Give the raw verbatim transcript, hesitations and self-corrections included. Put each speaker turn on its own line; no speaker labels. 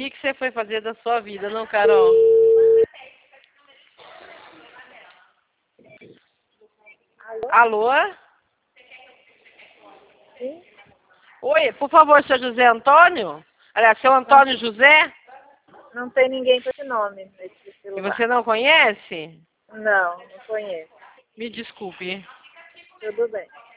que, que você foi fazer da sua vida, não, Carol?
Alô?
Alô?
Sim?
Oi, por favor, seu José Antônio? Aliás, seu
Não,
Antônio José?
não tem ninguém com esse nome nesse
E
celular.
você não conhece?
Não, não conheço.
Me desculpe.
Tudo bem.